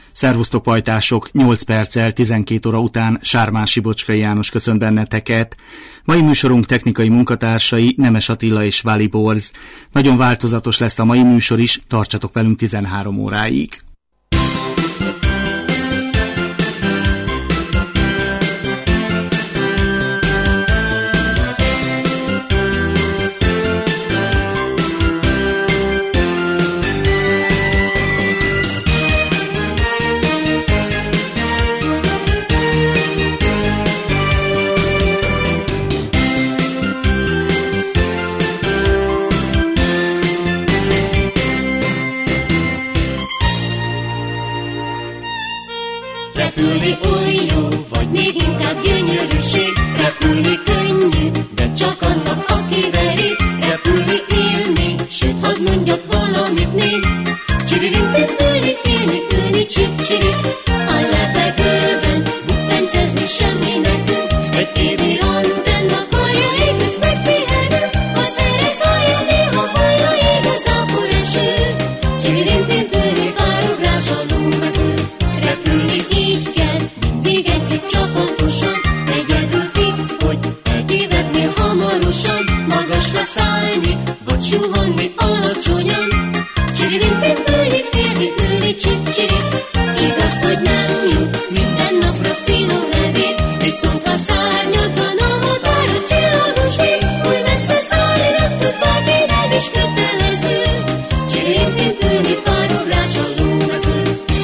Szervusztok pajtások, 8 perccel 12 óra után Sármási Bocskai János köszönt benneteket. Mai műsorunk technikai munkatársai Nemes Attila és Váli Borz. Nagyon változatos lesz a mai műsor is, tartsatok velünk 13 óráig. Repülni oly jó, vagy még inkább gyönyörűség. Repülni könnyű, de csak annak, aki veri. Repülni élni, sőt, hadd mondjak valamit még. Csiririntin, ülni, csip-csiri. A levegőben bukfencezni semmi nekünk. Egy tévé antenna karja ég, ezt megpihenő. Az ereszt hallja, néha hallja ég az ápor eső. Csiririntin, párugrás a lómező. Repülni így kell, mindig együtt csapatosan. Egyedül fisz, hogy eltévednél hamarosan. Magasra szállni, vagy suhanni alacsonyan. Csiririntin, ülni, csip-csiri. Igaz, hogy nem jut minden napra finom evét. Viszont ha szárnyad van a határa csillagos ég, hogy messze szállni nem tud bárki, nem is kötelező. Csiririntin, ülni, párugrás a lómező.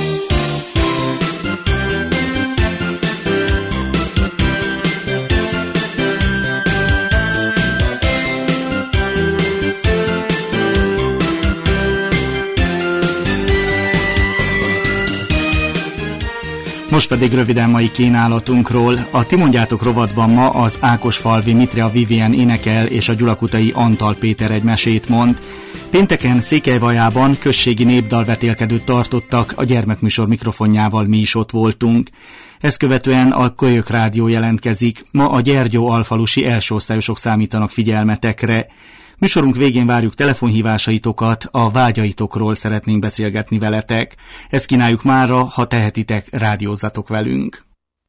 Most pedig röviden mai kínálatunkról. A Ti mondjátok rovatban ma az Ákosfalvi Mitrea Vivien énekel és a Gyulakutai Antal Péter egy mesét mond. Pénteken Székelyvajában községi népdalvetélkedőt tartottak, a gyermekműsor mikrofonjával mi is ott voltunk. Ezt követően a Kölyök Rádió jelentkezik. Ma a Gyergyó alfalusi elsőosztályosok számítanak figyelmetekre. Műsorunk végén várjuk telefonhívásaitokat, a vágyaitokról szeretnénk beszélgetni veletek. Ezt kínáljuk mára, ha tehetitek, rádiózzatok velünk.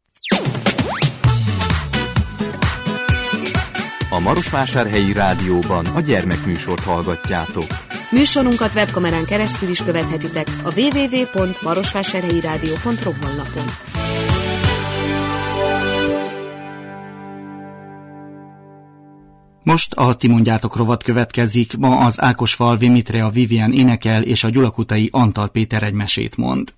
A Marosvásárhelyi Rádióban a gyermekműsort hallgatjátok. Műsorunkat webkamerán keresztül is követhetitek a www.marosvásárhelyirádió.ru honlapon. Most a Ti mondjátok rovat következik. Ma az Ákosfalvi Mitrea Vivien énekel és a Gyulakutai Antal Péter egy mesét mond.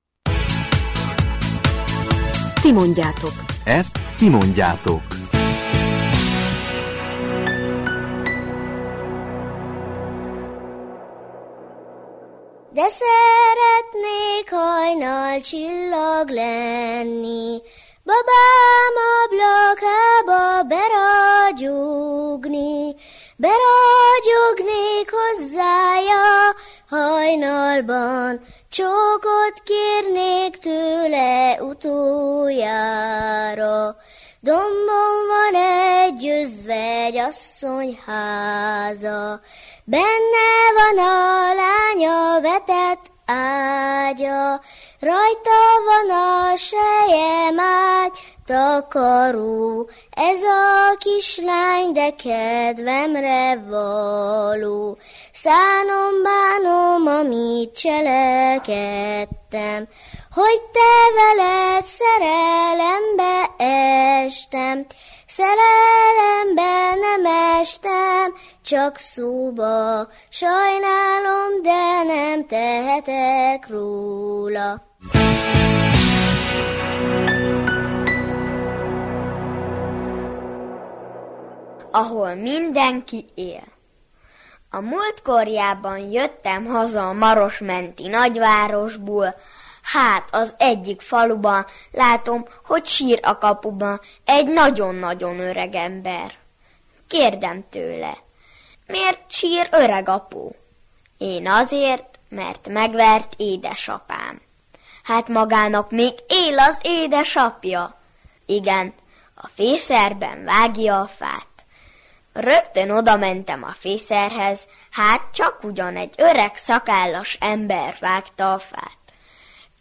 Ti mondjátok. Ezt ti mondjátok. De szeretnék hajnal csillag lenni, babám ablakába beragyognék hozzája hajnalban, csókot kérnék tőle utoljára. Dombon van egy özvegyasszony háza, benne van a lánya vetett ágya, rajta van a selyem-ágy takaró. Ez a kislány, de kedvemre való. Szánom-bánom, amit cselekedtem, hogy te veled szerelembe estem. Szerelembe nem estem, csak szóba, sajnálom, de nem tehetek róla. Ahol mindenki él. A múltkorjában jöttem haza a Marosmenti nagyvárosból. Hát az egyik faluban látom, hogy sír a kapuban egy nagyon-nagyon öreg ember. Kérdem tőle, miért sír öreg apu? Én azért, mert megvert édesapám. Hát magának még él az édesapja. Igen, a fészerben vágja a fát. Rögtön oda mentem a fészerhez, hát csak ugyan egy öreg szakállas ember vágta a fát.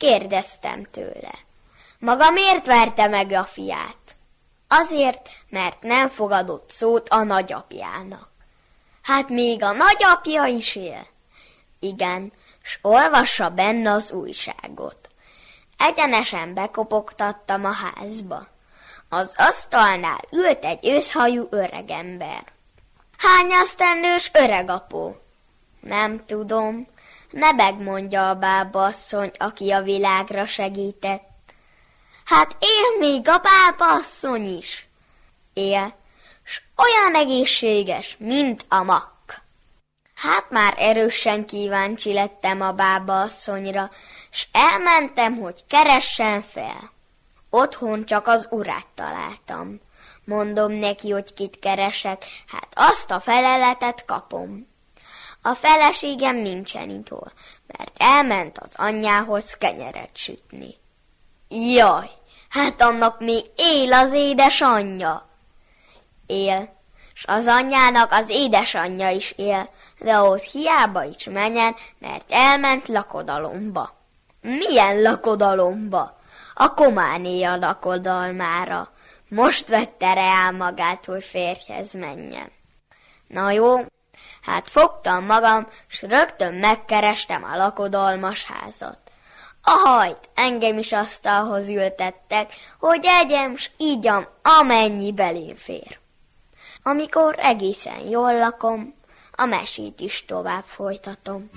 Kérdeztem tőle. Maga miért verte meg a fiát? Azért, mert nem fogadott szót a nagyapjának. Hát még a nagyapja is él? Igen, s olvassa benne az újságot. Egyenesen bekopogtattam a házba. Az asztalnál ült egy őszhajú öregember. Hány esztendős öregapó? Nem tudom, nebeg, mondja a bábaasszony, aki a világra segített. Hát él még a bábaasszony is. Él, s olyan egészséges, mint a makk. Hát már erősen kíváncsi lettem a bábaasszonyra, s elmentem, hogy keressen fel. Otthon csak az urát találtam. Mondom neki, hogy kit keresek, hát azt a feleletet kapom. A feleségem nincsen itthon, mert elment az anyjához kenyeret sütni. Jaj, hát annak még él az édesanyja. Él, s az anyjának az édesanyja is él, de ahhoz hiába is menjen, mert elment lakodalomba. Milyen lakodalomba? A kománé a lakodalmára. Most vette rá magát, hogy férjhez menjen. Na jó, hát fogtam magam, s rögtön megkerestem a lakodalmas házat. Ahajt, engem is asztalhoz ültettek, hogy egyem s ígyam, amennyi belém fér. Amikor egészen jól lakom, a mesét is tovább folytatom.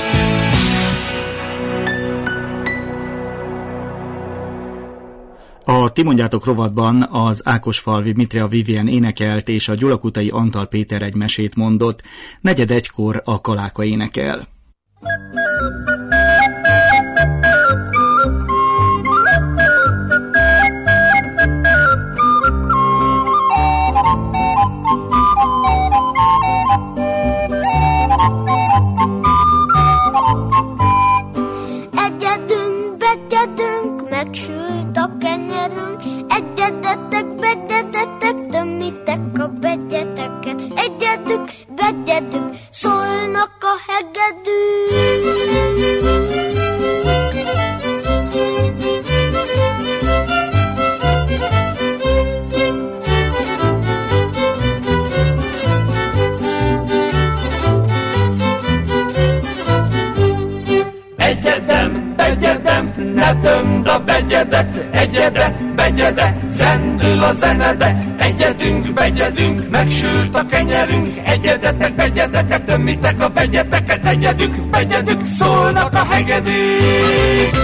A Ti mondjátok rovatban az Ákosfalvi Mitrea Vivien énekelt és a Gyulakutai Antal Péter egy mesét mondott, 4:45 a Kaláka énekel. Egyedünk, megsült a kenyerünk, egyedetek, begyedetek, tömítek a begyeteket. Egyedünk, begyedünk, szólnak a hegedűk. Begyedem, ne tömd a begyedet, egyede, begyede, zendül a zenede. Egyedünk, begyedünk, megsült a kenyerünk, egyedetek, begyedetek, tömítek a begyeteket. Egyedünk, begyedünk, szólnak a hegedűk.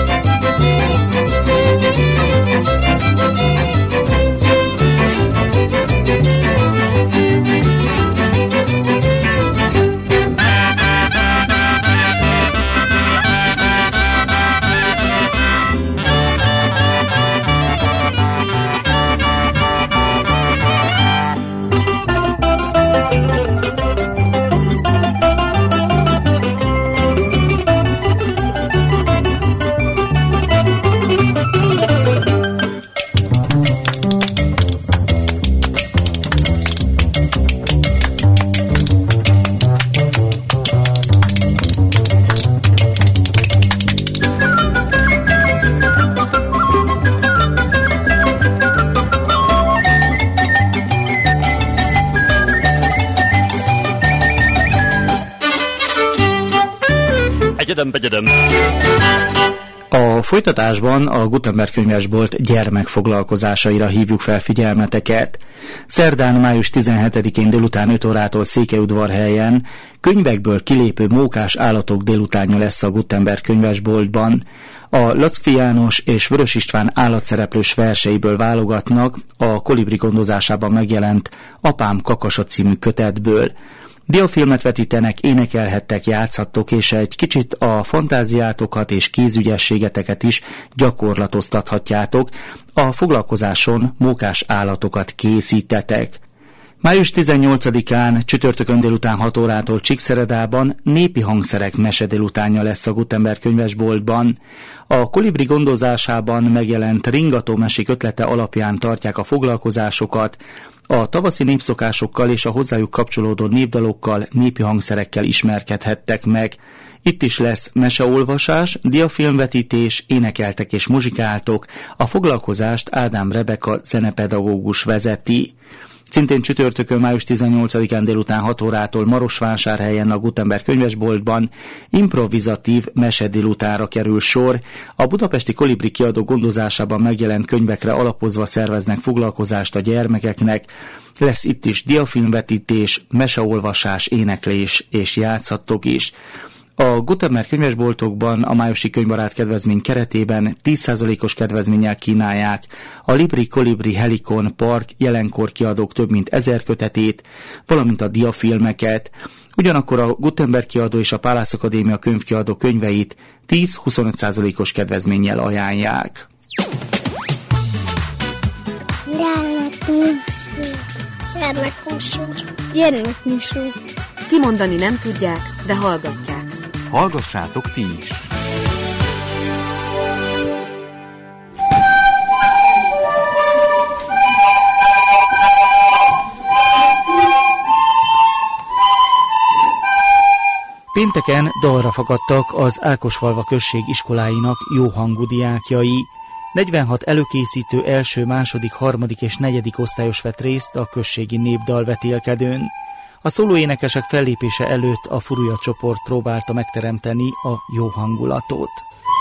A folytatásban a Gutenberg könyvesbolt gyermekfoglalkozásaira hívjuk fel figyelmeteket. Szerdán, május 17-én délután 5 órától Székelyudvarhelyen könyvekből kilépő mókás állatok délutánja lesz a Gutenberg könyvesboltban. A Lackfi János és Vörös István állatszereplős verseiből válogatnak a Kolibri gondozásában megjelent Apám kakasa című kötetből. Diafilmet vetítenek, énekelhettek, játszhattok, és egy kicsit a fantáziátokat és kézügyességeteket is gyakorlatoztathatjátok. A foglalkozáson mókás állatokat készítetek. Május 18-án csütörtökön délután 6 órától Csíkszeredában népi hangszerek mese délutánja lesz a Gutenberg könyvesboltban. A Kolibri gondozásában megjelent ringató mesék ötlete alapján tartják a foglalkozásokat. A tavaszi népszokásokkal és a hozzájuk kapcsolódó népdalokkal, népi hangszerekkel ismerkedhettek meg. Itt is lesz meseolvasás, diafilmvetítés, énekeltek és muzsikáltok. A foglalkozást Ádám Rebeka zenepedagógus vezeti. Szintén csütörtökön, május 18-án délután 6 órától Marosvásárhelyen a Gutenberg könyvesboltban improvizatív mesedélutánra kerül sor. A budapesti Kolibri kiadó gondozásában megjelent könyvekre alapozva szerveznek foglalkozást a gyermekeknek. Lesz itt is diafilmvetítés, meseolvasás, éneklés és játszhattok is. A Gutenberg könyvesboltokban a májusi könyvbarát kedvezmény keretében 10%-os kedvezménnyel kínálják a Libri Kolibri Helikon Park jelenkor kiadók több mint 1000 kötetét, valamint a diafilmeket. Ugyanakkor a Gutenberg kiadó és a Pálász Akadémia könyvkiadó könyveit 10-25%-os kedvezménnyel ajánlják. Gyermekműsor. Kimondani nem tudják, de hallgatják. Hallgassátok ti is! Pénteken dalra fakadtak az Ákosfalva község iskoláinak jó hangú diákjai. 46 előkészítő első, második, harmadik és negyedik osztályos vett részt a községi népdalvetélkedőn. A szólóénekesek fellépése előtt a Furuja csoport próbálta megteremteni a jó hangulatot.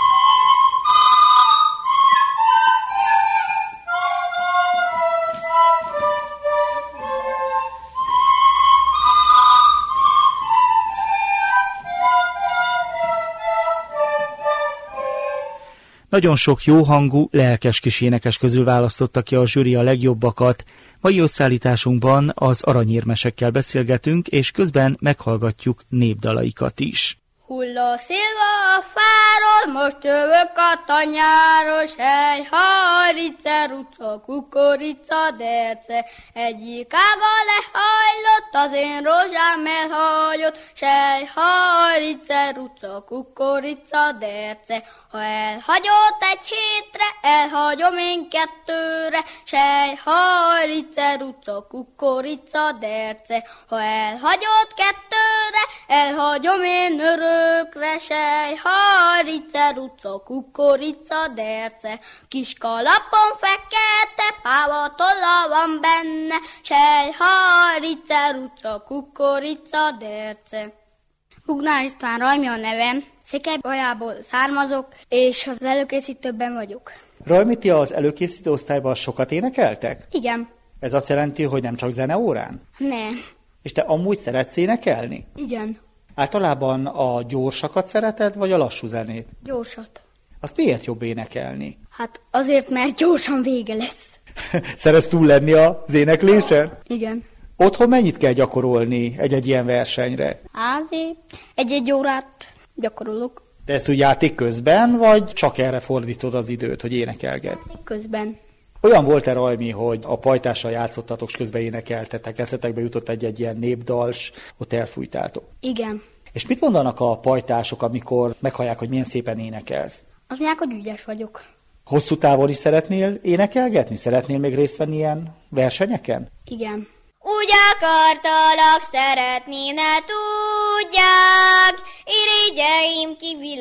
Nagyon sok jóhangú, lelkes kis énekes közül választotta ki a zsűri a legjobbakat. Mai összeállításunkban az aranyérmesekkel beszélgetünk, és közben meghallgatjuk népdalaikat is. Hull a szilva a fáról, most jövök a tanyáros, hely, harice, ruca, kukorica, derce. Egyik ága lehajlott, az én rózsám elhagyott, sej, harice, ruca, kukorica, derce. Ha elhagyott egy hétre, elhagyom én 2-re, sej, harice, ruca, kukorica, derce. Ha elhagyott 2-re, elhagyom én örökre, sej, harice, ruca, kukorica, derce. Kis kalapon fekete, pávatolla van benne, sej, harice, ruca, kukorica, derce. Bugnár István Rajmi a nevem, Székelybajából származok, és az előkészítőben vagyok. Rajmi, ti az előkészítő osztályban sokat énekeltek? Igen. Ez azt jelenti, hogy nem csak zeneórán? Nem. És te amúgy szeretsz énekelni? Igen. Általában a gyorsakat szereted, vagy a lassú zenét? Gyorsat. Azt miért jobb énekelni? Hát azért, mert gyorsan vége lesz. Szeretsz túl lenni az éneklésen? Igen. Otthon mennyit kell gyakorolni egy-egy ilyen versenyre? Azért egy órát gyakorolok. De ezt úgy játék közben, vagy csak erre fordítod az időt, hogy énekelget? Közben. Olyan volt-e, Rajmi, hogy a pajtással játszottatok, és közben énekeltetek, eszetekbe jutott egy ilyen népdals, ott elfújtátok? Igen. És mit mondanak a pajtások, amikor meghallják, hogy milyen szépen énekelsz? Azt mondják, hogy ügyes vagyok. Hosszú távon is szeretnél énekelgetni? Szeretnél még részt venni ilyen versenyeken? Igen. Úgy akartalak szeretni, ne tudják, irigyeim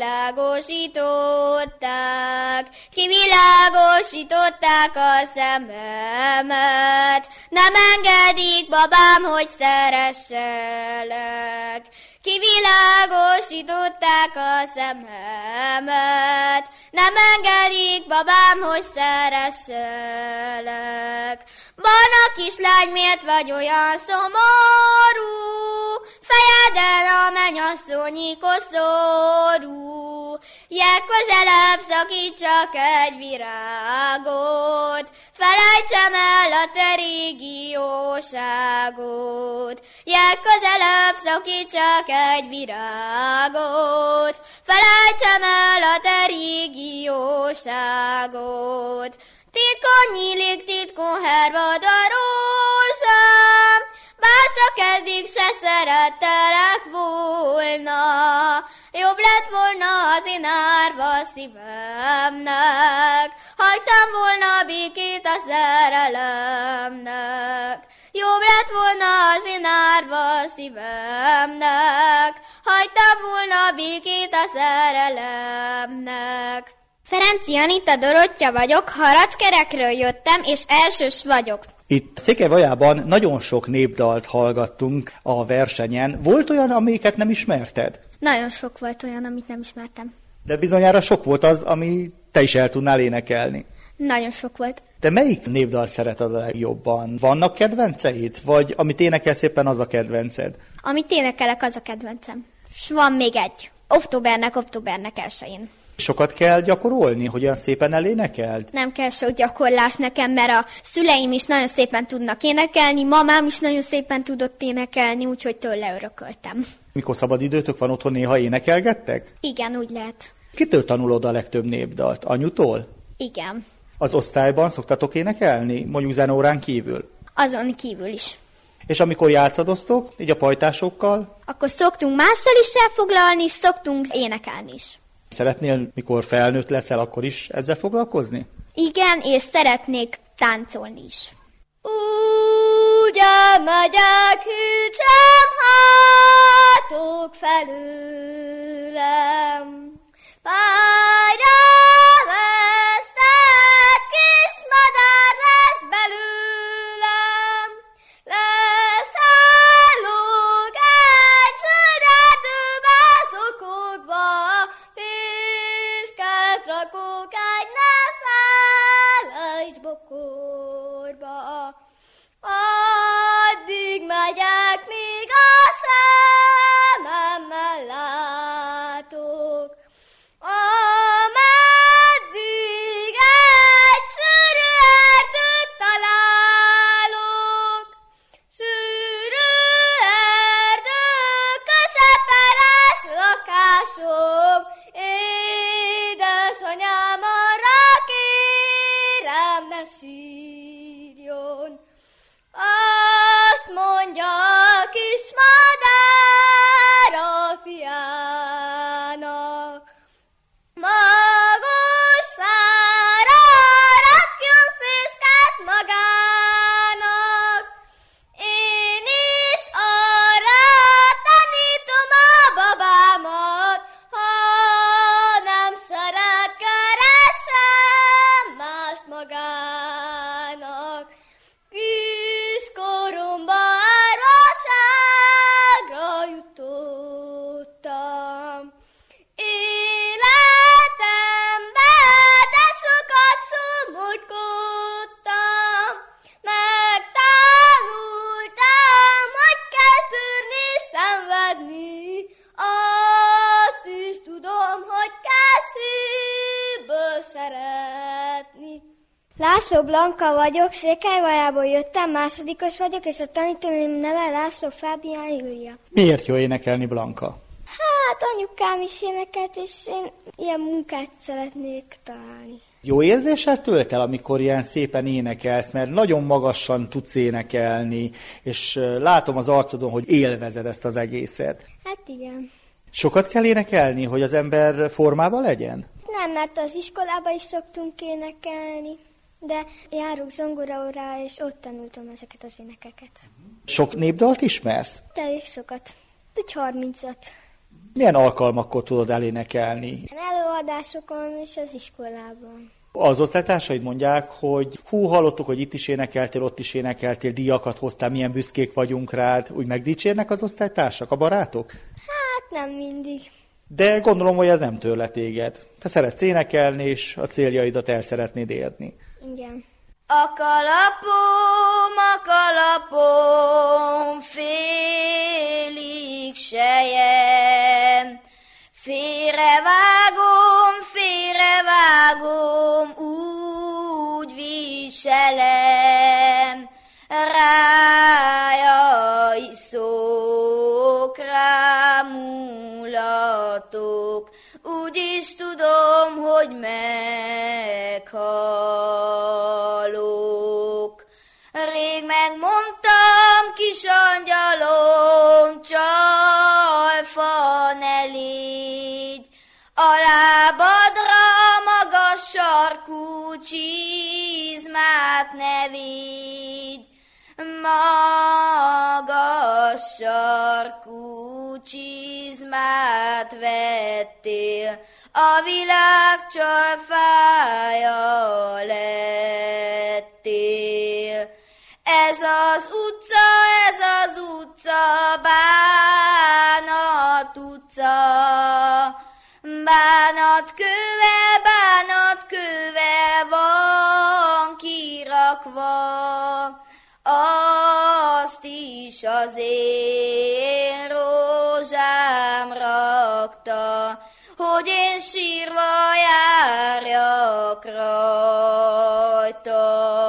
kivilágosították a szememet, nem engedik, babám, hogy szeresselek. Kivilágosították a szememet, nem engedik, babám, hogy szeresselek. Barna kislány, miért vagy olyan szomorú? Fejeden a mennyasszonyi koszorú. Jel közelebb szakítsak egy virágot, felejtsem el a te régi jóságot. Jel közelebb szakítsak egy virágot, felejtsem el a te régi jóságot. Titkon nyílik, titkon hervad a rózsám, bárcsak eddig se szerettelek volna. Jobb lett volna az én árva szívemnek, hagytam volna békét a szerelemnek. Jobb lett volna az én árva szívemnek, hagyta volna békét a szerelemnek. Ferenci Anita Dorottya vagyok, Harackerekről jöttem, és elsős vagyok. Itt Székelyvajában nagyon sok népdalt hallgattunk a versenyen. Volt olyan, amiket nem ismerted? Nagyon sok volt olyan, amit nem ismertem. De bizonyára sok volt az, ami te is el tudnál énekelni. Nagyon sok volt. De melyik népdalt szereted a legjobban? Vannak kedvenceid? Vagy amit énekelsz éppen az a kedvenced? Amit énekelek, az a kedvencem. S van még egy. Októbernek 1-én. Sokat kell gyakorolni, hogy olyan szépen elénekeld? Nem kell sok gyakorlás nekem, mert a szüleim is nagyon szépen tudnak énekelni, mamám is nagyon szépen tudott énekelni, úgyhogy tőle örököltem. Mikor szabad időtök van otthon, néha énekelgettek? Igen, úgy lehet. Kitől tanulod a legtöbb népdalt? Anyutól? Igen. Az osztályban szoktatok énekelni, mondjuk zenórán kívül? Azon kívül is. És amikor játszadoztok, így a pajtásokkal? Akkor szoktunk mással is elfoglalni, és szoktunk énekelni is. Szeretnél, mikor felnőtt leszel, akkor is ezzel foglalkozni? Igen, és szeretnék táncolni is. Úgy megyek, hűtsem hátok felőlem, pályra vesztett kis madár lesz belőlem, leszállok egy szünetőbe szokokba, fészket rakok egy ne felejts bokorba. Addig megyek, míg a szememmel látok, ameddig egy szűrő erdőt találok. Szűrő erdő közepe lesz lakásom, édesanyám, arra kérem, ne sírjon. Azt mondja a kis madár a fiának, magos fára rakjon fészket magának. Én is arra tanítom a babámat, ha nem szeret, keressen mást magának. Kiskoromban rosszságra jutottam, életemben de sokat szomorkodtam, megtanultam, hogy kell tűrni, szenvedni, azt is tudom, hogy kell szívből szeretni. László Blanka vagyok, Székelyvajából jöttem, másodikos vagyok, és a tanítónőm neve László Fábián Júlia. Miért jó énekelni, Blanka? Hát anyukám is énekelt, és én ilyen munkát szeretnék találni. Jó érzéssel tölt el, amikor ilyen szépen énekelsz, mert nagyon magasan tudsz énekelni, és látom az arcodon, hogy élvezed ezt az egészet. Hát igen. Sokat kell énekelni, hogy az ember formában legyen? Nem, mert az iskolában is szoktunk énekelni, de járok zongoraórára, és ott tanultam ezeket az énekeket. Sok népdalt ismersz? Elég sokat. Úgy 30-at. Milyen alkalmakkor tudod elénekelni? Előadásokon és az iskolában. Az osztálytársaid mondják, hogy hallottuk, hogy itt is énekeltél, ott is énekeltél, díjakat hoztál, milyen büszkék vagyunk rád. Úgy megdicsérnek az osztálytársak, a barátok? Hát nem mindig. De gondolom, hogy ez nem tőle téged. Te szeretsz énekelni, és a céljaidat el szeretnéd érni. Igen. A kalapom, félig sejem, félrevágom, úgy viselem, rája iszok, rámulatok, úgy is tudom, hogy meghalok. Rég megmondtam, kis angyalom, csalfa ne légy, a lábadra magas sarkú csizmát ne vigy, magas sarkú csizmát vettél, a világ csalfája lettél. Ez az utca, bánat utca, bánatkővel van kirakva, azt is az én rózsám rakta, hogy én sírva járjak rajta.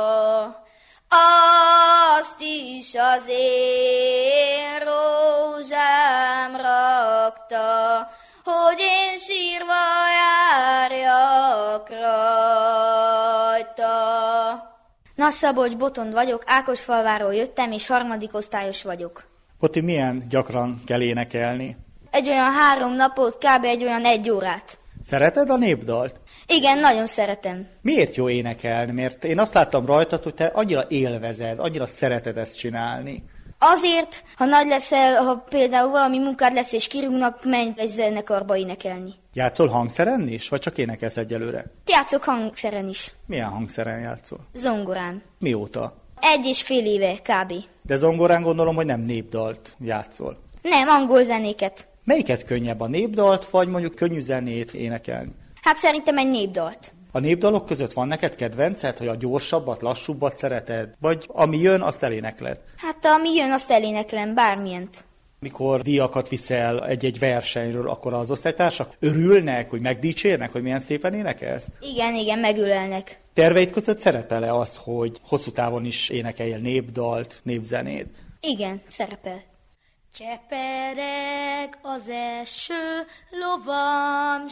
Azt is az én rózsám rakta, hogy én sírva járjak rajta. Nagyszabolcs Botond vagyok, Ákosfalváról jöttem, és harmadik osztályos vagyok. Poti, milyen gyakran kell énekelni? Egy olyan 3 napot, kb. Egy olyan 1 órát. Szereted a népdalt? Igen, nagyon szeretem. Miért jó énekelni? Mert én azt láttam rajtad, hogy te annyira élvezed, annyira szereted ezt csinálni. Azért, ha nagy leszel, ha például valami munkád lesz és kirúgnak, menj egy zenekarba énekelni. Játszol hangszeren is, vagy csak énekelsz egyelőre? Játszok hangszeren is. Milyen hangszeren játszol? Zongorán. Mióta? 1,5 éve kb. De zongorán gondolom, hogy nem népdalt játszol. Nem, angol zenéket. Melyiket könnyebb, a népdalt, vagy mondjuk könnyű zenét énekelni? Hát szerintem egy népdalt. A népdalok között van neked kedvenced, hogy a gyorsabbat, lassúbbat szereted? Vagy ami jön, azt elénekled? Hát ami jön, azt eléneklem, bármilyent. Mikor díjakat viszel egy-egy versenyről, akkor az osztálytársak örülnek, hogy megdicsérnek, hogy milyen szépen énekelsz? Igen, megülelnek. Terveid között szerepel-e az, hogy hosszú távon is énekeljél népdalt, népzenét? Igen, szerepel. Csepereg az eső lovam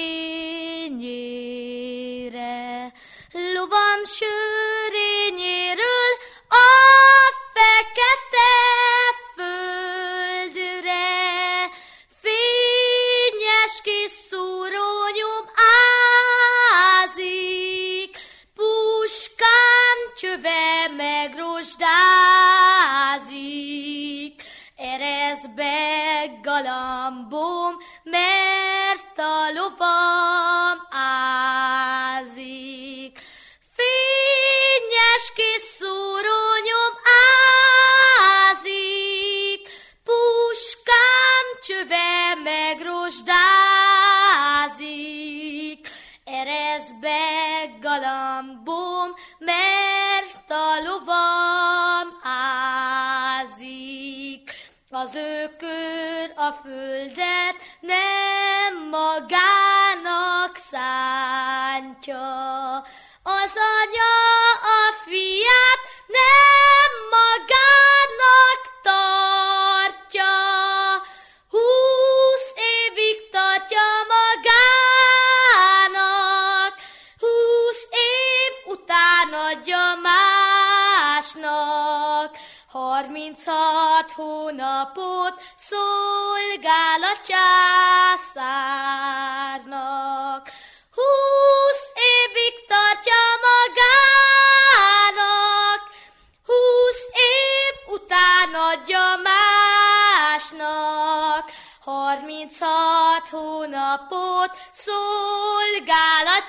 sörényére, lovam sörényéről a fekete földre. Fényes kis szúrónyom ázik, puskám csöve megrosdázik. Erezd be galambom, mert a lovam ázik. Fényes kis szúrónyom ázik, puskám csöve megrosdázik. Erezd be galambom, mert a lovam ázik. Az ökör a földet nem magának szántja, az anya a fiát nem magának tartja. 20 évig tartja magának, 20 év után adja másnak. 36 hónapot szolgál a császárnak. 20 évig tartja magának, 20 év után adja másnak. 36 hónapot szolgál a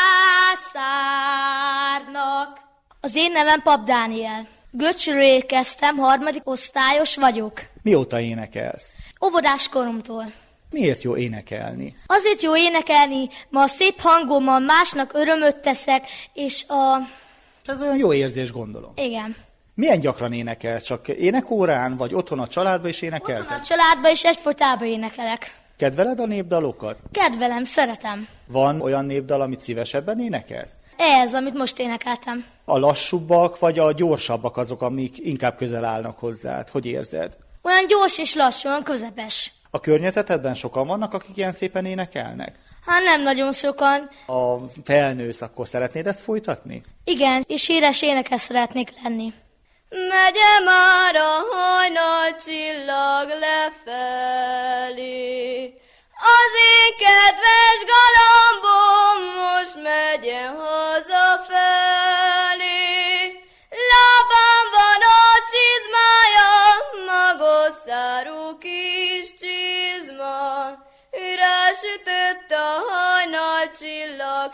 császárnak. Az én nevem Pap Dániel. Göcsről érkeztem, 3. osztályos vagyok. Mióta énekelsz? Óvodás koromtól. Miért jó énekelni? Azért jó énekelni, ma a szép hangommal másnak örömöt teszek, és Ez olyan jó érzés, gondolom. Igen. Milyen gyakran énekelsz? Csak énekórán, vagy otthon a családban is énekelted? Otthon a családban is egyfolytában énekelek. Kedveled a népdalokat? Kedvelem, szeretem. Van olyan népdal, amit szívesebben énekelsz? Ez, amit most énekeltem. A lassúbbak, vagy a gyorsabbak azok, amik inkább közel állnak hozzád? Hogy érzed? Olyan gyors és lassú, olyan közepes. A környezetedben sokan vannak, akik ilyen szépen énekelnek? Hát nem nagyon sokan. A felnősz, akkor szeretnéd ezt folytatni? Igen, és híres énekes szeretnék lenni. Megye már a hajnal csillag lefelé, az én kedves galambom most megye hazafelé. Lábán van a csizmája, magos szárú kis csizmája.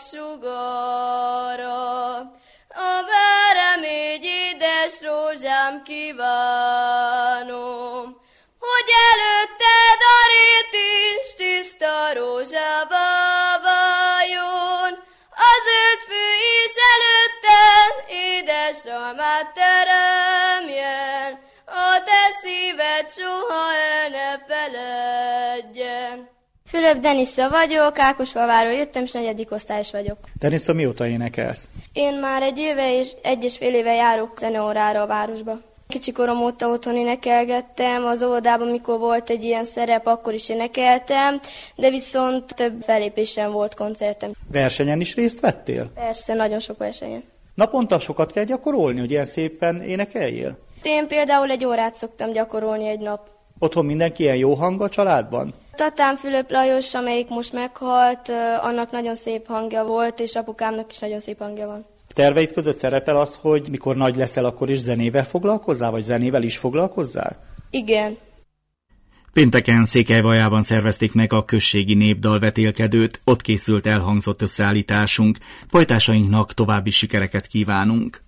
napsugara. A merem így édes rózsám kívánom, hogy előtted a rét is tiszta rózsába váljon. A zöld fű is előtted édes almát teremjen, a te szíved soha el ne feledjen. Fülöp Denissza vagyok, Ákosfalváról jöttem, és 4. osztályos vagyok. Denissza, mióta énekelsz? Én már 1 éve és 1,5 éve járok zeneórára a városba. Kicsikorom óta otthon énekelgettem, az óvodában, mikor volt egy ilyen szerep, akkor is énekeltem, de viszont több fellépésen volt koncertem. Versenyen is részt vettél? Persze, nagyon sok versenyen. Naponta sokat kell gyakorolni, hogy ilyen szépen énekeljél? Én például 1 órát szoktam gyakorolni egy nap. Otthon mindenki ilyen jó hang a családban? Tatám Fülöp Lajos, amelyik most meghalt, annak nagyon szép hangja volt, és apukámnak is nagyon szép hangja van. Terveid között szerepel az, hogy mikor nagy leszel, akkor is zenével foglalkozzál, vagy zenével is foglalkozzál? Igen. Pénteken Székelyvajában szervezték meg a községi népdalvetélkedőt, ott készült elhangzott összeállításunk. Pajtásainknak további sikereket kívánunk.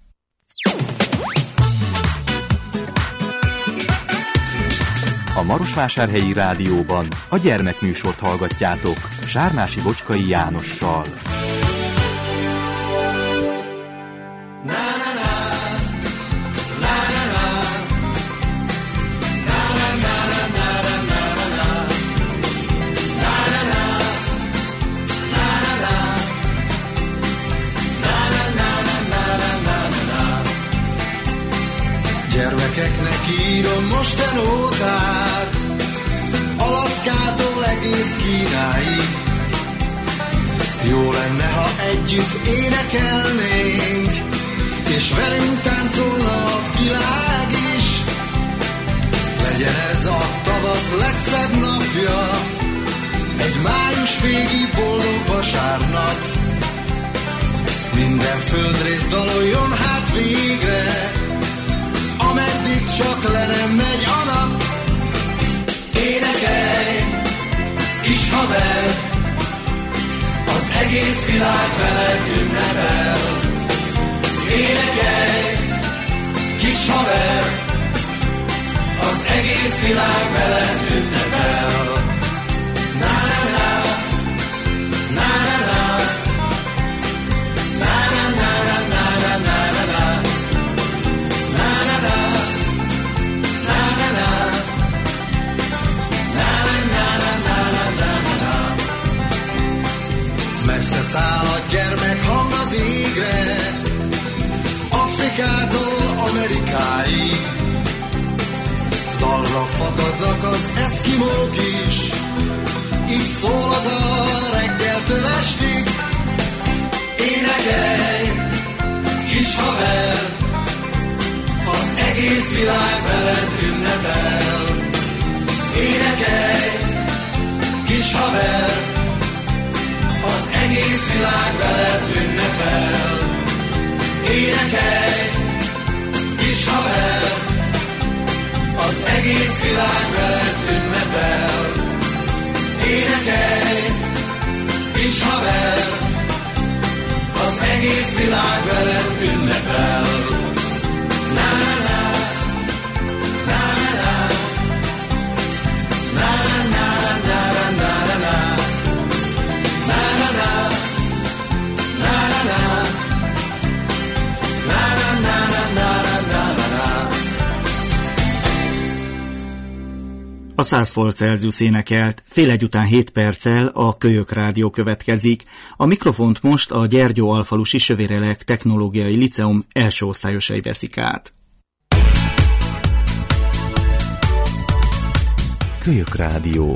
A Marosvásárhelyi Rádióban a gyermekműsort hallgatjátok Sármási Bocskai Jánossal. Gyermekeknek írom mosten ótát, Alaszkától egész Kínáig. Jó lenne, ha együtt énekelnénk, és velünk táncolna a világ is. Legyen ez a tavasz legszebb napja, egy május végi boldog vasárnap. Minden földrész daloljon hát végre, ameddig csak le nem megy a nap. Énekelj, kis haver, az egész világ veled ünnepel. Énekelj, kis haver, az egész világ veled ünnepel. Na-na-na, na-na-na, na-na-na-na-na-na-na-na. Messze száll a gyermek hang az égre, Afrikától Amerikáig. Dalra fakadnak az eszkimók is, így szólhat a reggeltől estig. Énekelj, kis haver, az egész világ veled ünnepel. Énekelj, kis haver, az egész világ veled ünnepel. Énekelj, kis haver, az egész világ veled ünnepel. Énekelj, kis haver, az egész világ veled ünnepel. Na-na-na, na-na-na, na-na-na-na-na-na-na. A 100 volt Celsius énekelt, fél egy után 7 perccel a Kölyök Rádió következik. A mikrofont most a Gyergyó-alfalusi Sövérelek Technológiai Liceum első osztályosai veszik át. Kölyök Rádió.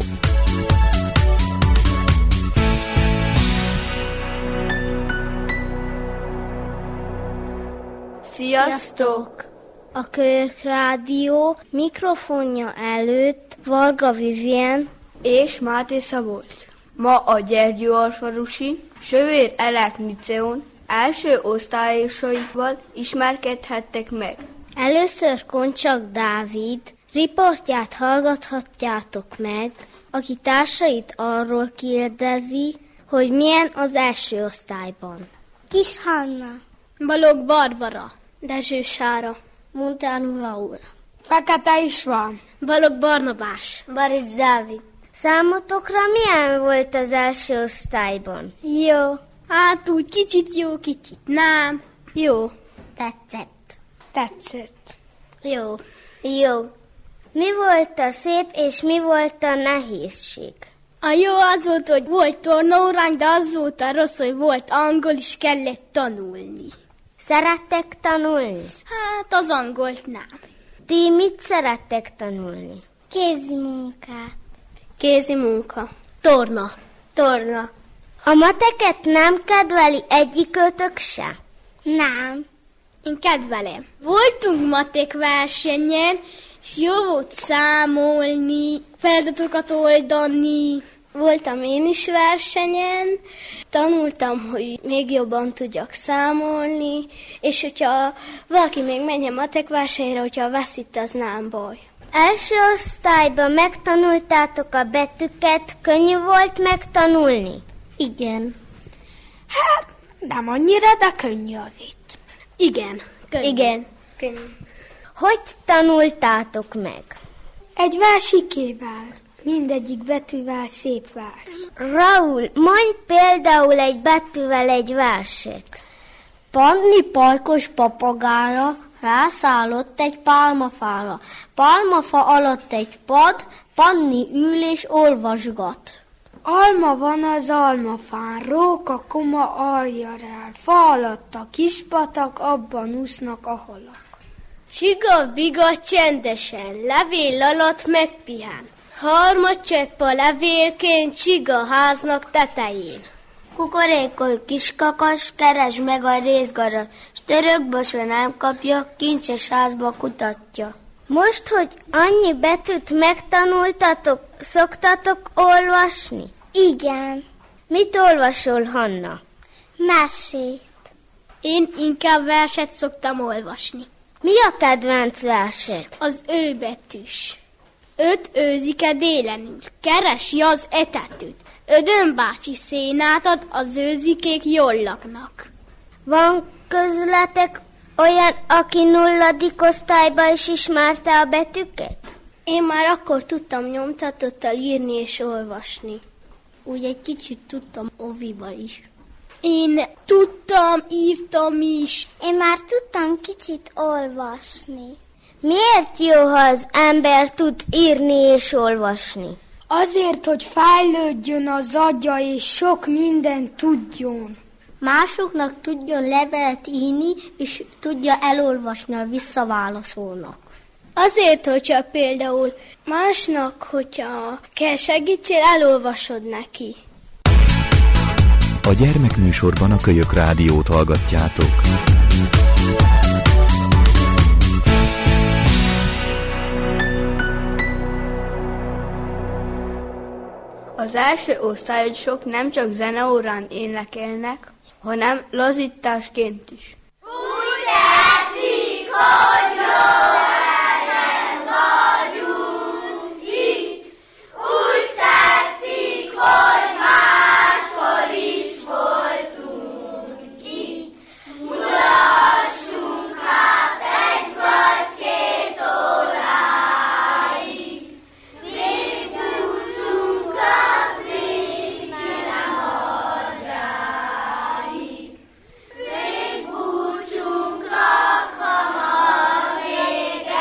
Sziasztok! A Kölyök Rádió mikrofonja előtt Varga Vivien és Máté Szabolcs. Ma a Gyergyó-alfalusi Sövérelek Liceum első osztályosaival ismerkedhettek meg. Először Koncsak Dávid riportját hallgathatjátok meg, aki társait arról kérdezi, hogy milyen az első osztályban. Kis Hanna, Balogh Barbara, Dezső Sára, Montánó Laura, Fekete István, Balogh Barnabás, Barics Dávid. Számotokra milyen volt az első osztályban? Jó. Hát úgy kicsit jó, kicsit nem. Jó. Tetszett. Jó. Mi volt a szép és mi volt a nehézség? A jó az volt, hogy volt tornaóránk, de az volt a rossz, hogy volt angol, és kellett tanulni. Szerettek tanulni? Hát az angolt nem. Ti mit szerettek tanulni? Kézi munka. Torna. A mateket nem kedveli egyikőtök se? Nem. Én kedvelem. Voltunk matek versenyen, és jó volt számolni, feladatokat oldani. Voltam én is versenyen, tanultam, hogy még jobban tudjak számolni, és hogyha valaki még menjen matek versenyre, hogyha veszít, az nem baj. Első osztályban megtanultátok a betűket, könnyű volt megtanulni? Igen. Hát, nem annyira, de könnyű az itt. Igen. Könnyű. Hogy tanultátok meg? Egy versikével. Mindegyik betűvel szép vers. Raúl, mondj például egy betűvel egy verset. Panni pajkos papagája rászállott egy pálmafára. Pálmafa alatt egy pad, Panni ül és olvasgat. Alma van az almafán, róka koma alja rá, fa alatt a kispatak, abban úsznak a halak. Csiga-biga csendesen, levél alatt megpihen. Harmadcsepp a levélként csigaháznak tetején. Kukorékolj kiskakas, keresd meg a részgarat, s törökbosa nem kapja, kincses házba kutatja. Most, hogy annyi betűt megtanultatok, szoktatok olvasni? Igen. Mit olvasol, Hanna? Mesét. Én inkább verset szoktam olvasni. Mi a kedvenc versed? Az őbetűs. 5 őzike délenül, keresi az etetőt. Ödön bácsi szénát ad, az őzikék jól laknak. Van közületek olyan, aki 0. osztályban is ismerte a betűket? Én már akkor tudtam nyomtatottal írni és olvasni. Úgy egy kicsit tudtam oviba is. Én tudtam, írtam is. Én már tudtam kicsit olvasni. Miért jó, ha az ember tud írni és olvasni? Azért, hogy fejlődjön az agya és sok mindent tudjon. Másoknak tudjon levelet írni, és tudja elolvasni a visszaválaszolnak. Azért, hogyha például másnak, hogyha kell segítsél, elolvasod neki. A gyermekműsorban a Kölyök Rádiót hallgatjátok. Az első osztályosok nem csak zeneórán énekelnek, hanem lazításként is. Úgy tetszik, hogy jó helyen vagyunk itt. Úgy tetszik, hogy máskor is voltunk itt. Mutassunk hát egy vagy 2 óráig. Még búcsúnkat még nem adjáig. Még búcsúnknak hamar vége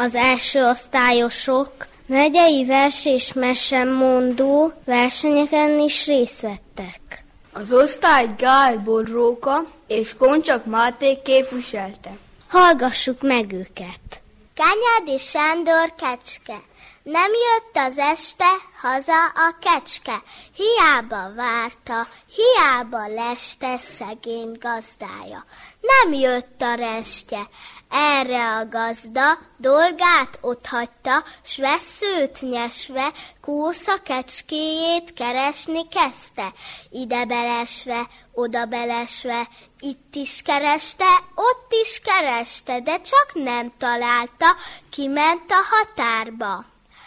Az első osztályosok megyei vers és mesemondó versenyeken is részt vettek. Az osztályt Gábor Róka és Koncsak Máté képviselte. Hallgassuk meg őket. Kányádi Sándor kecske. Nem jött az este haza a kecske, hiába várta, hiába leste szegény gazdája. Nem jött a restje, erre a gazda dolgát otthagyta, s vesszőt nyesve, kósza kecskéjét keresni kezdte. Ide belesve, oda belesve, itt is kereste, ott is kereste, de csak nem találta, kiment a határba.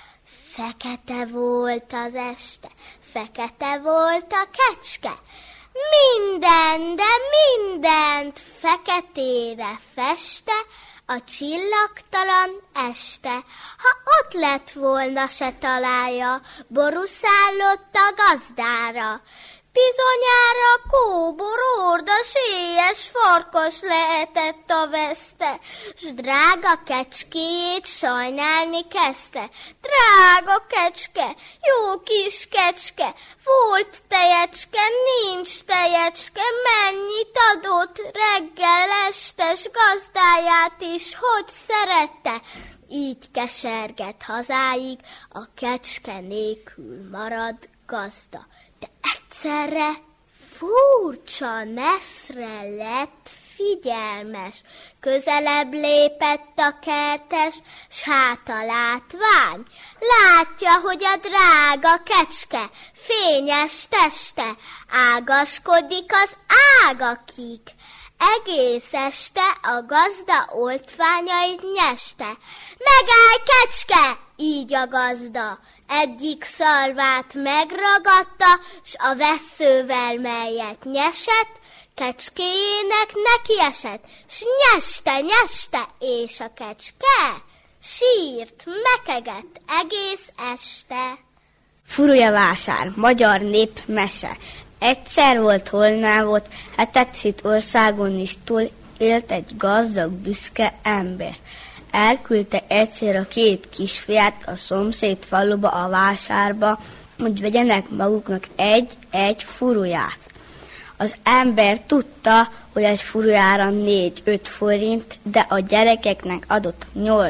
Fekete volt az este, fekete volt a kecske. Minden, de mindent feketére feste a csillagtalan este. Ha ott lett volna, se találja, boruszállott a gazdára. Bizonyára kóbor, orda, sélyes farkas lehetett a veszte, s drága kecskéjét sajnálni kezdte. Drága kecske, jó kis kecske, volt tejecske, nincs tejecske, mennyit adott reggel estes gazdáját is, hogy szerette. Így keserget hazáig, a kecske nélkül marad gazda. De egyszerre furcsa neszre lett figyelmes, közelebb lépett a kertes, s hát a látvány. Látja, hogy a drága kecske fényes teste ágaskodik az ágakig. Egész este a gazda oltványait nyeste. Megállj, kecske! Így a gazda. Egyik szarvát megragadta, s a vesszővel, melyet nyesett, kecskéjének nekiesett, s nyeste, és a kecske sírt, mekegett egész este. Furujavásár, magyar népmese. Egyszer volt, hol nem volt, hetetszít országon is túl élt egy gazdag, büszke ember. Elküldte egyszer a két kisfiát a szomszéd faluba, a vásárba, hogy vegyenek maguknak egy furuját. Az ember tudta, hogy egy furujára 4-5 forint, de a gyerekeknek adott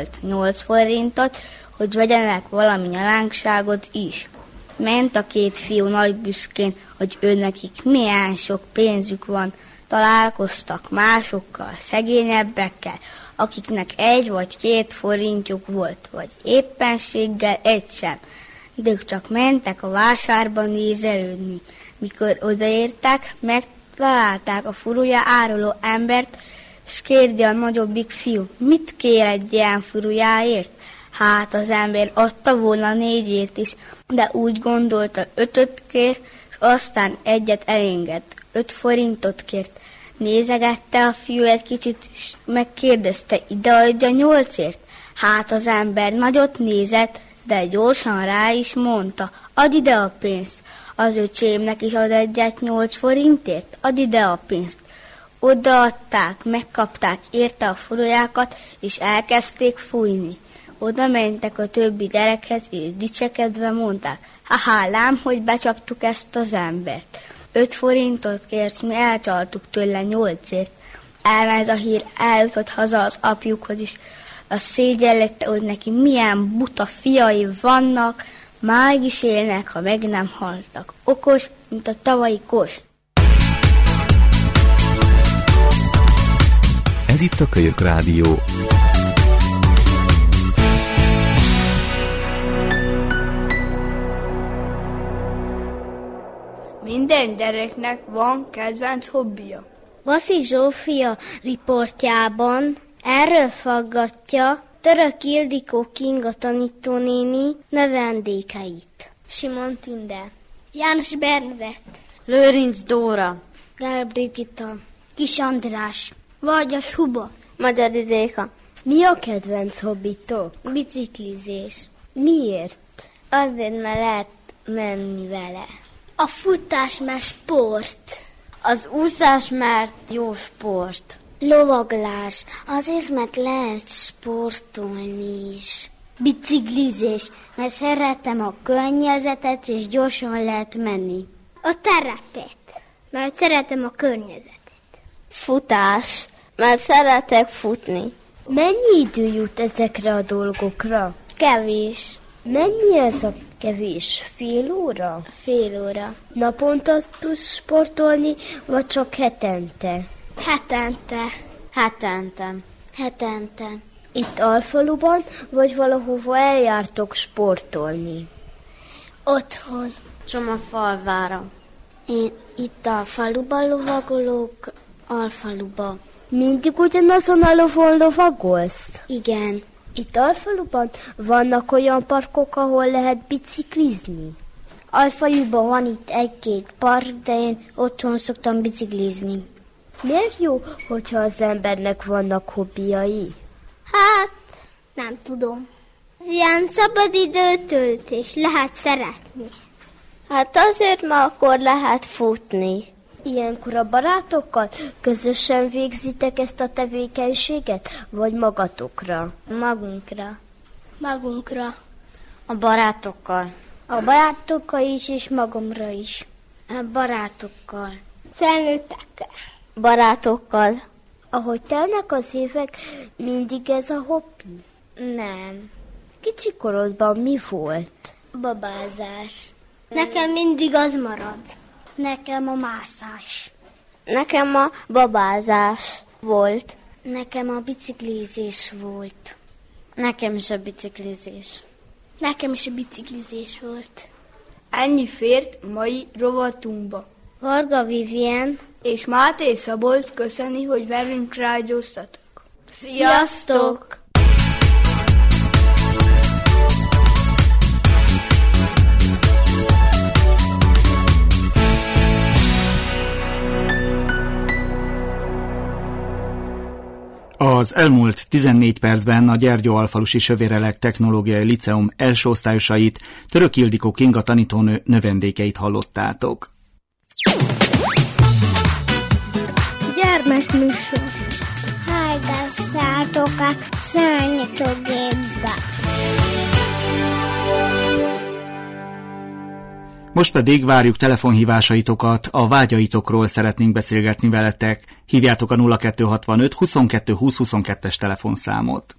8 forintot, hogy vegyenek valami nyalánkságot is. Ment a két fiú nagy büszkén, hogy őnekik milyen sok pénzük van, találkoztak másokkal, szegényebbekkel, akiknek 1 vagy 2 forintjuk volt, vagy éppenséggel 1 sem. De ők csak mentek a vásárba nézelődni. Mikor odaértek, megtalálták a furuja áruló embert, s kérdi a nagyobbik fiú, mit kér egy ilyen furujáért? Hát az ember adta volna 4-ért is, de úgy gondolta 5-öt kér, és aztán 1-et elengedett. 5 forintot kért. Nézegette a fiú egy kicsit, és megkérdezte, ide adja 8-ért? Hát az ember nagyot nézett, de gyorsan rá is mondta, add ide a pénzt. Az öcsémnek is ad 1-et 8 forintért? Add ide a pénzt. Odaadták, megkapták érte a furujákat, és elkezdték fújni. Oda mentek a többi gyerekhez, és dicsekedve mondták, lám, hogy becsaptuk ezt az embert. 5 forintot kért, mi elcsaltuk tőle 8-ért. Ez a hír eljutott haza az apjukhoz is. A szégyellette, hogy neki milyen buta fiai vannak, máig is élnek, ha meg nem haltak. Okos, mint a tavalyi kos. Ez itt a Kölyök Rádió. Minden gyereknek van kedvenc hobbija. Vaszi Zsófia riportjában erről faggatja Török Ildikó Kinga tanítónéni növendékeit. Simon Tünde, János Bernadett, Lőrinc Dóra, Gál Brigitta, Kis András, Vargyas Huba, Magyar Idéka. Mi a kedvenc hobbitok? Biciklizés. Miért? Azért, mert lehet menni vele. A futás, mert sport. Az úszás, mert jó sport. Lovaglás. Azért, mert lehet sportolni is. Biciklizés, mert szeretem a környezetet, és gyorsan lehet menni. A terepet, mert szeretem a környezetet. Futás, mert szeretek futni. Mennyi idő jut ezekre a dolgokra? Kevés. Mennyi ez a kevés? Fél óra? Fél óra. Naponta tudsz sportolni, vagy csak hetente? Hetente. Hetente. Itt Alfaluban, vagy valahova eljártok sportolni? Otthon. Csomafalvára. Én itt a faluban lovagolok, Alfaluba. Mindig ugyanazon a lovon lovagolsz? Igen. Itt Alfaluban vannak olyan parkok, ahol lehet biciklizni? Alfaluban van itt egy-két park, de én otthon szoktam biciklizni. Miért jó, hogyha az embernek vannak hobbiai? Hát, nem tudom. Ez ilyen szabadidőtöltés, lehet szeretni. Hát azért, mert akkor lehet futni. Ilyenkor a barátokkal közösen végzitek ezt a tevékenységet, vagy magatokra? Magunkra. A barátokkal. A barátokkal is, és magamra is. A barátokkal. Felnőttekkel. Barátokkal. Ahogy telnek az évek, mindig ez a hobbi? Nem. Kicsikorodban mi volt? Babázás. Nekem mindig az marad. Nekem a mászás. Nekem a babázás volt. Nekem a biciklizés volt. Nekem is a biciklizés. Nekem is a biciklizés volt. Ennyi fért mai rovatunkba. Varga Vivien és Máté Szabolt köszöni, hogy velünk rágyóztatok. Sziasztok! Az elmúlt 14 percben a Gyergyóalfalusi Sövérelek Technológiai Liceum első osztályosait, Török Ildikó Kinga tanítónő növendékeit hallottátok. Gyermekműsor. Hallgassátok a számítógépbe. Most pedig várjuk telefonhívásaitokat, a vágyaitokról szeretnénk beszélgetni veletek. Hívjátok a 0265 22 20 22-es telefonszámot.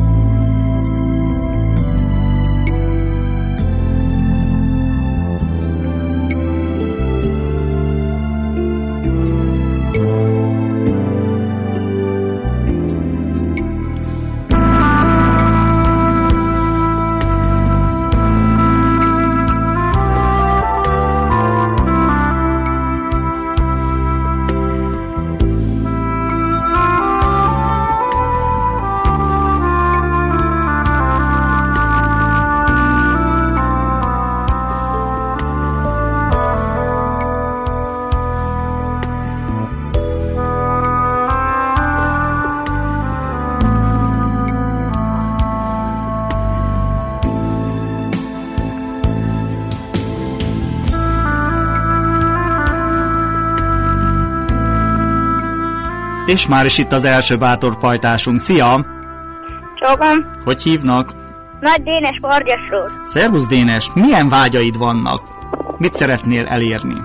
És már is itt az első bátor pajtásunk. Szia! Csókom! Hogy hívnak? Nagy Dénes Vargyasról. Szervusz Dénes! Milyen vágyaid vannak? Mit szeretnél elérni?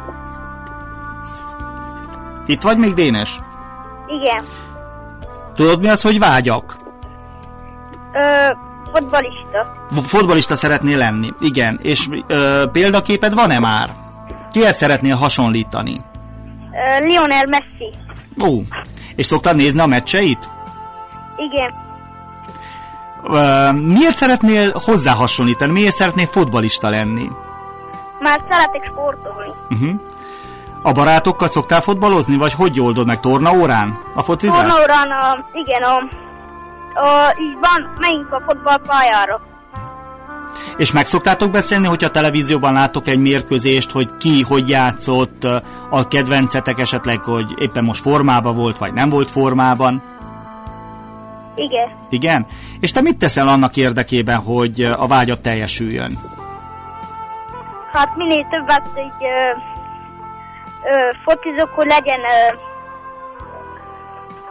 Itt vagy még, Dénes? Igen. Tudod mi az, hogy vágyak? Fotbalista. Fotbalista szeretnél lenni, igen. És példaképed van-e már? Kihez szeretnél hasonlítani? Lionel Messi. Ó, és szoktad nézni a meccseit? Igen. Miért szeretnél hozzá hasonlítani? Miért szeretnél fotbalista lenni? Már szeretek sportolni. A barátokkal szoktál fotbalozni, vagy hogy oldod meg? Tornaórán? A focizást? Tornaórán, igen, így van, megyünk a fotballpályára. És meg szoktátok beszélni, hogyha a televízióban látok egy mérkőzést, hogy ki, hogy játszott, a kedvencetek esetleg, hogy éppen most formában volt, vagy nem volt formában? Igen. Igen? És te mit teszel annak érdekében, hogy a vágyat teljesüljön? Hát minél többet így focizok, hogy legyen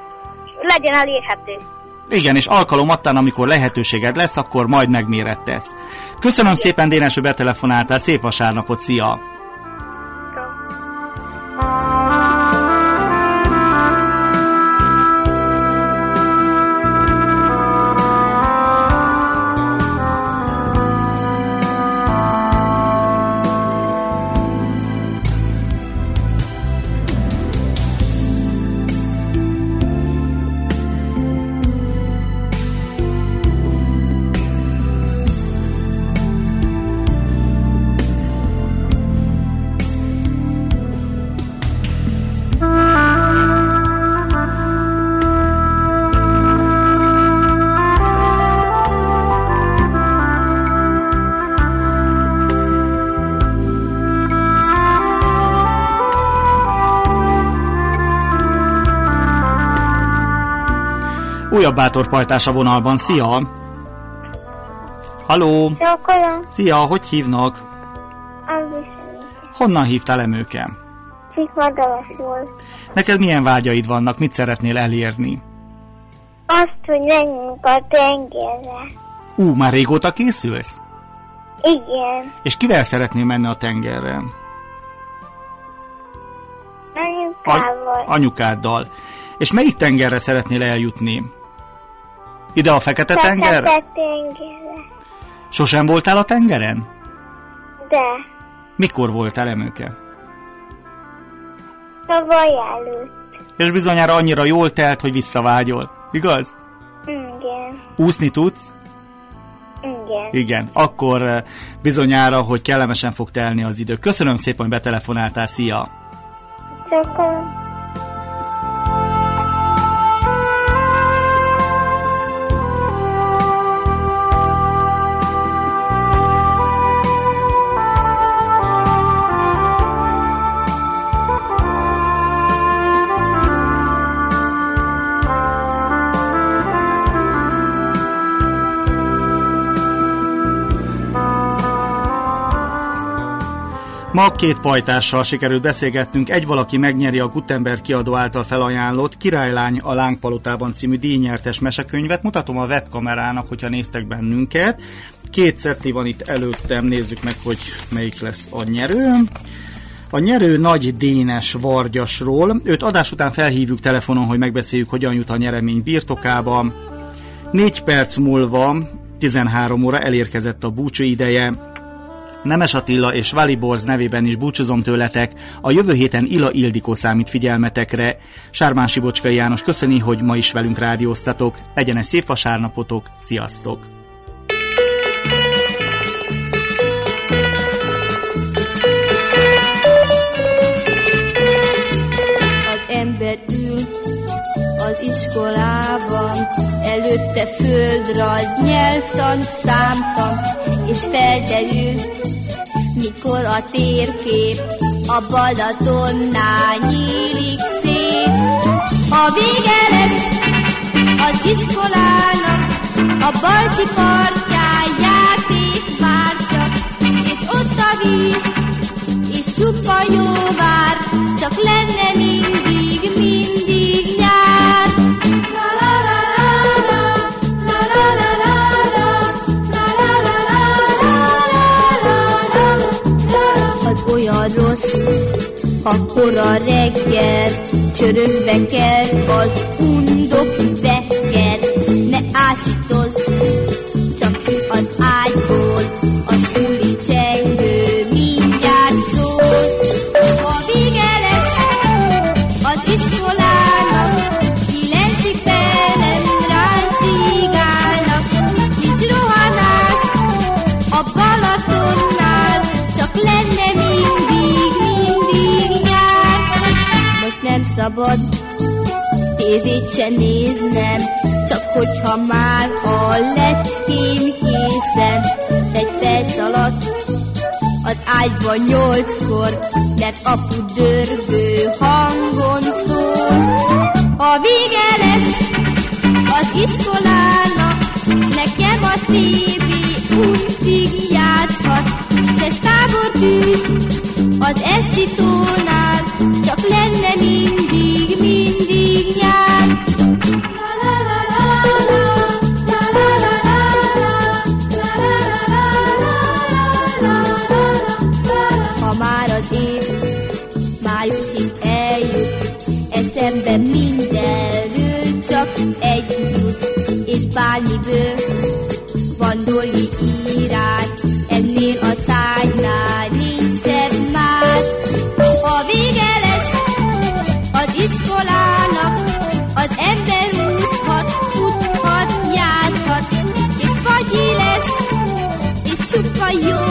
legyen elérhető. Igen, és alkalomattán, amikor lehetőséged lesz, akkor majd megmérettesz. Köszönöm szépen, Dénes, hogy betelefonáltál, szép vasárnapot, szia! Újabb bátorpajtás a vonalban. Szia! Halló! Szia, hogy hívnak? Honnan hívtál, Emőke? Szikmadalasról. Neked milyen vágyaid vannak? Mit szeretnél elérni? Azt, hogy menjünk a tengerre. Már régóta készülsz? Igen. És kivel szeretnél menni a tengerre? Anyukával. Anyukáddal. És melyik tengerre szeretnél eljutni? Ide a Fekete-tengerre? Fekete-tengerre. Sosem voltál a tengeren? De. Mikor voltál, Emőke? Tavaly előtt. És bizonyára annyira jól telt, hogy visszavágyol. Igaz? Igen. Úszni tudsz? Igen. Igen. Akkor bizonyára, hogy kellemesen fog telni az idő. Köszönöm szépen, hogy betelefonáltál. Szia! Köszönöm. Ma két pajtással sikerült beszélgetnünk. Egy valaki megnyeri a Gutenberg kiadó által felajánlott Királylány a Lángpalotában című díjnyertes mesekönyvet. Mutatom a webkamerának, hogyha néztek bennünket. Két szetti van itt előttem, nézzük meg, hogy melyik lesz a nyerő. A nyerő Nagy Dénes Vargyasról. Őt adás után felhívjuk telefonon, hogy megbeszéljük, hogyan jut a nyeremény birtokába. 4 perc múlva, 13 óra elérkezett a búcsú ideje. Nemes Attila és Vali Borz nevében is búcsúzom tőletek. A jövő héten Ila Ildikó számít figyelmetekre. Sármán Sibocskai János köszöni, hogy ma is velünk rádióztatok. Legyen egy szép vasárnapotok, sziasztok! Az ember ül az iskolában, előtte földrajz, nyelvtan, számtan, és felderül, mikor a térkép a Balatonnál nyílik szét. Ha vége lesz az iskolának, a Balcsi partján játék már csak, és ott a víz, és csupa jó vár, csak lenne mindig, mindig nyár. La la la la la, la la la la. Az olyan rossz, akkor a reggel csörögve kell az undok vekker. Ne ásítozz, csak ki az ágyból, a suli csengő mindjárt szól. Ha vége lesz az iskolának, 9-ig fel nem ráncigálnak. Nincs rohanás a Balatonnál, csak lenne mindig, mindig nyár. Most nem szabad tévét se néznem, csak hogyha már a leckém készen. Egy perc alatt az ágyban 8-kor, mert apu dörgő hangon szól. Ha vége lesz az iskolának, nekem a tévé untig játszhat, de tábortűz az esti tónál, csak lenne mindig, mindig nyár. szemben mindenről csak egy jut, és bármiből van doli írás, ennél a tárgynál nincs szebb más. Ha vége lesz az iskolának, az ember úszhat, futhat, játszhat, és fagyi lesz, és csupa jó